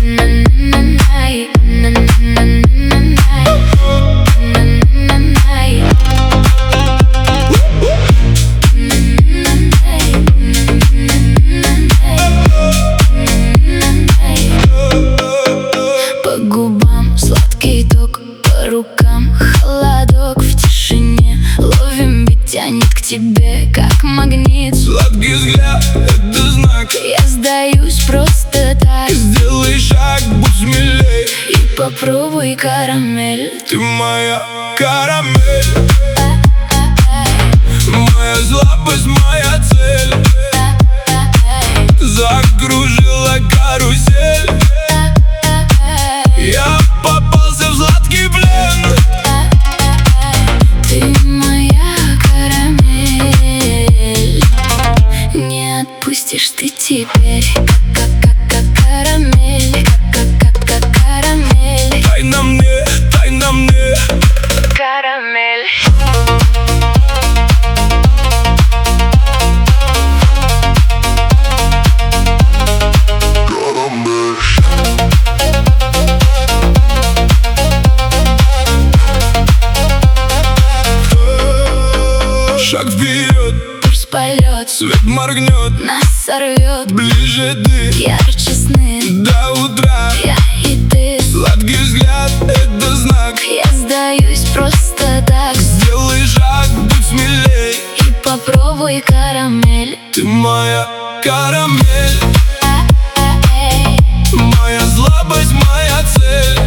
По губам сладкий ток, по рукам холодок. В тишине ловим, ведь тянет к тебе, как магнит. Сладкий взгляд — это знак. Я сдаюсь просто так. Сделай шаг, будь смелей, И попробуй карамель. ты моя карамель. Моя слабость, моя цель. Закружила карусель. Я попался в сладкий плен. Ты моя карамель. Не отпустишь ты теперь, как карамель, как карамель. Дай на мне, дай на мне. Карамель. Шаг вперед, Пульс полет, свет моргнет, нас сорвет. ближе ты Ярче сны, до утра. я и ты. Сладкий взгляд — это знак. Я сдаюсь просто так. Сделай шаг, будь смелей, И попробуй карамель. ты моя карамель. Эй, Моя слабость, моя цель.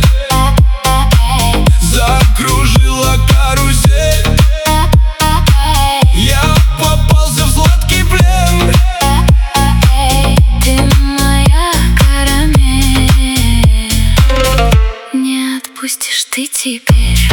Закружила карусель. Я попался в сладкий плен. ты моя карамель. Не отпустишь ты теперь.